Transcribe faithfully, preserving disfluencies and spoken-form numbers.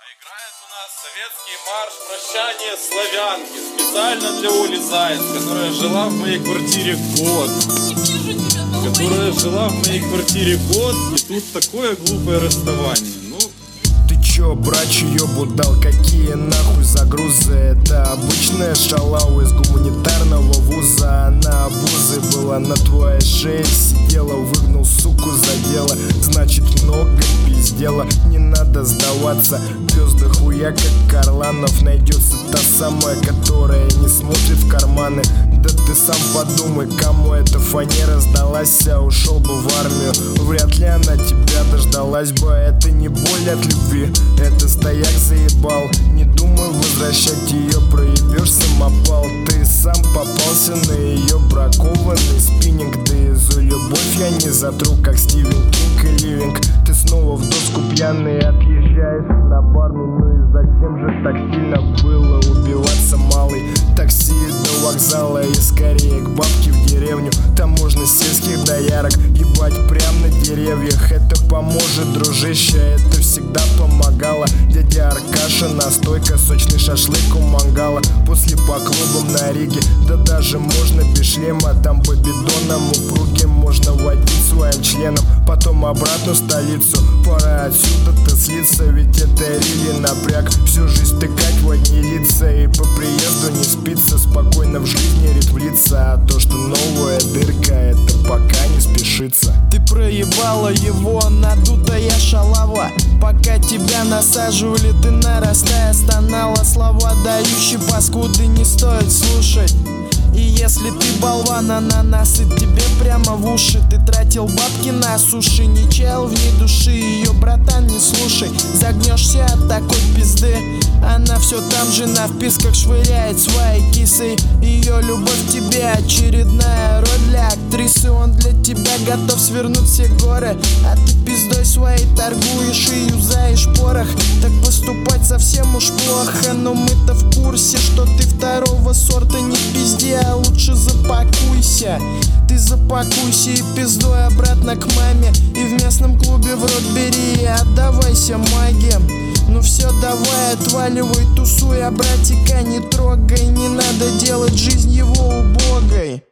Играет у нас советский марш «Прощание славянки» специально для Оли Заяц, которая жила в моей квартире год. Которая жила в моей квартире год, и тут такое глупое расставание. Ну, ты чё, брачу ёбу дал, какие нахуй загрузы? Это обычная шалава из гуманитарного вуза. Она обузой была на твоей шее сидела, выгнал суку за дело, значит много пиздела. Не надо сдаваться, пёс да хуя как Карланов. Найдется та самая, которая не смотрит в карманы. Да ты сам подумай, кому эта фанера сдалась, а ушел бы в армию. Вряд ли она тебя дождалась бы. Это не боль от любви, это стояк заебал. Не думай возвращать ее, проебешь самопал. Ты сам попался на ее бракованный спиннинг. Да и за любовь я не затру, как Стивен Кинг и Ливинг. Ты снова в доску пьяный отъезжаешь на барный. Ну и зачем же так сильно было убиваться, малый? Такси до вокзала и скорее к бабке в деревню. Там можно сельских доярок ебать прям на деревьях. Это поможет, дружище, это всегда помогало. Дядя Аркаша, настойка, сочный шашлык у мангала. После по клубам на Риге, да даже можно без шлема. Там по бидонам упругим можно водить своим членом. Потом обратно в столицу, пора отсюда-то слиться. Ведь это рили напряг, всю жизнь тыкать в одни лица. И по приезду не спится, спокойно в жизни рит влиться. А то, что новая дырка, это пока не спешится. Ты проебала его, надутая шалава. Пока тебя насаживали, ты нарастая стонала. Слова дающие паскуды не стоит слушать. И если ты болван, она насыт тебе прямо в уши. Ты тратил бабки на суши, не чаял в ней души. Ее, братан, не слушай, загнешься от такой пизды. Она все там же на вписках швыряет своей кисой. Ее любовь к тебе очередная роль для актрисы. Он для тебя готов свернуть все горы, а ты пиздой своей торгуешь и юзаешь порох. Так поступать совсем уж плохо, но мы-то в курсе, что ты второго сорта. Не пизди, а лучше запакуйся. Ты запакуйся и пиздой обратно к маме. И в местном клубе в рот бери и отдавайся маге. Ну все, давай, отваливай, тусуй, а братика не трогай. Не надо делать жизнь его убогой.